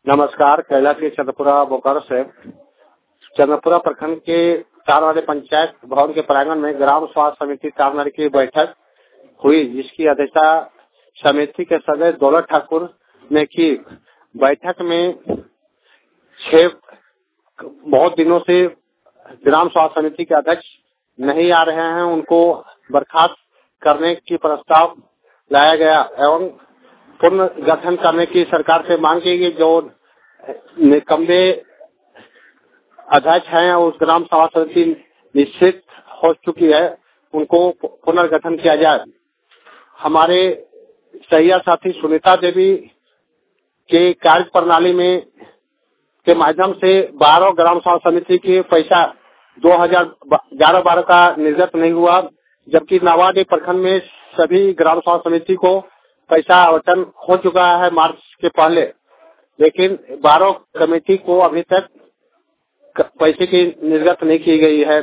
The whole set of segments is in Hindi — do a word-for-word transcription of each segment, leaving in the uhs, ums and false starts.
नमस्कार। कैलाश के चंद्रपुरा बोकारो से चंद्रपुरा प्रखंड के चार वाले पंचायत भवन के प्रांगण में ग्राम स्वास्थ्य समिति तारनारी की बैठक हुई, जिसकी अध्यक्षता समिति के सदस्य दौलत ठाकुर ने की। बैठक में छह बहुत दिनों से ग्राम स्वास्थ्य समिति के अध्यक्ष नहीं आ रहे हैं, उनको बर्खास्त करने की प्रस्ताव लाया गया एवं पुनर्गठन करने की सरकार से मांग की गई। जो निकम्बे अध्यक्ष हैं उस ग्राम सभा समिति निश्चित हो चुकी है, उनको पुनर्गठन किया जाए। हमारे सहिया साथी सुनीता देवी के कार्य प्रणाली में के माध्यम से बारह ग्राम सभा समिति के पैसा दो हजार ग्यारह बारह का निर्गत नहीं हुआ, जबकि नावाडी प्रखंड में सभी ग्राम सभा समिति को पैसा आवंटन हो चुका है मार्च के पहले, लेकिन बारह कमेटी को अभी तक पैसे की निर्गत नहीं की गई है।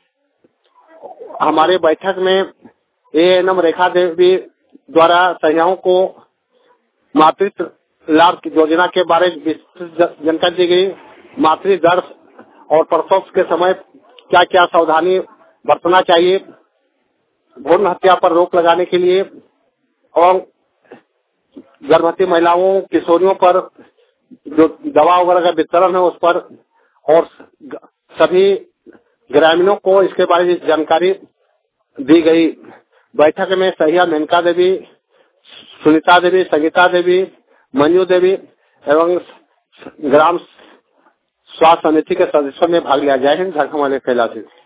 हमारे बैठक में एएनएम रेखा देवी द्वारा सहियाओं को मातृत्व लाभ योजना के बारे में विस्तृत जानकारी दी गई। मातृ गर्भ और प्रसव के समय क्या क्या सावधानी बरतना चाहिए, भ्रूण हत्या पर रोक लगाने के लिए और गर्भवती महिलाओं किशोरियों पर जो दवा वगैरह का वितरण है उस पर, और सभी ग्रामीणों को इसके बारे में जानकारी दी गई। बैठक में सहिया मेनका देवी, सुनीता देवी, संगीता देवी, मंजू देवी एवं ग्राम स्वास्थ्य समिति के सदस्यों ने भाग लिया। जय हिंद। झारखंड वाले कैलाश।